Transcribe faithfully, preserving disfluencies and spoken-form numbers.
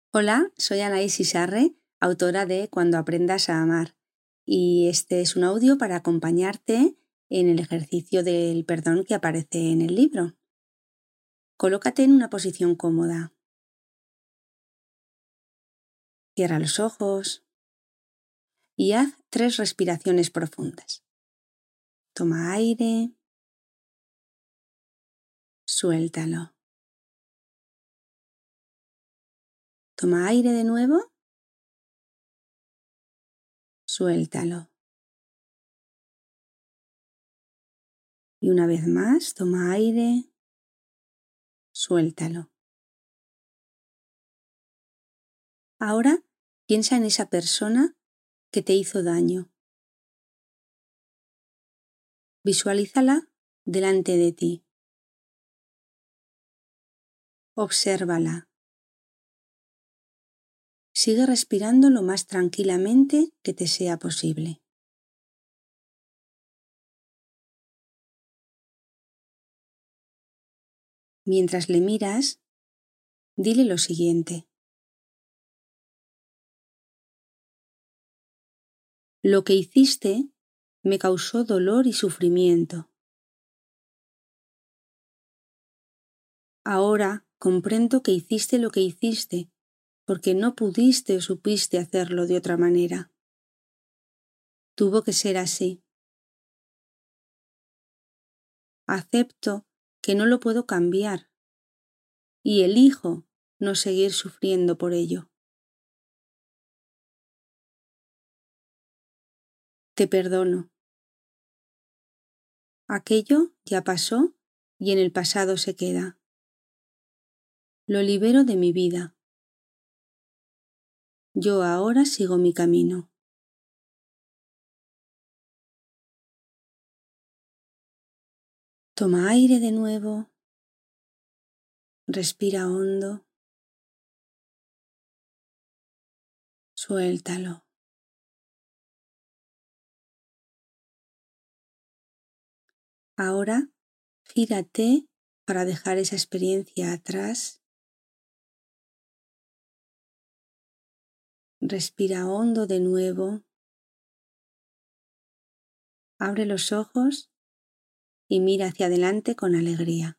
Hola, soy Anaís Isarre, autora de Cuando aprendas a amar, y este es un audio para acompañarte en el ejercicio del perdón que aparece en el libro. Colócate en una posición cómoda. Cierra los ojos y haz tres respiraciones profundas. Toma aire, suéltalo. Toma aire de nuevo, suéltalo. Y una vez más, toma aire, suéltalo. Ahora piensa en esa persona que te hizo daño. Visualízala delante de ti. Obsérvala. Sigue respirando lo más tranquilamente que te sea posible. Mientras le miras, dile lo siguiente. Lo que hiciste me causó dolor y sufrimiento. Ahora comprendo que hiciste lo que hiciste porque no pudiste o supiste hacerlo de otra manera. Tuvo que ser así. Acepto que no lo puedo cambiar y elijo no seguir sufriendo por ello. Te perdono. Aquello ya pasó y en el pasado se queda. Lo libero de mi vida. Yo ahora sigo mi camino. Toma aire de nuevo. Respira hondo. Suéltalo. Ahora gírate para dejar esa experiencia atrás. Respira hondo de nuevo. Abre los ojos y mira hacia adelante con alegría.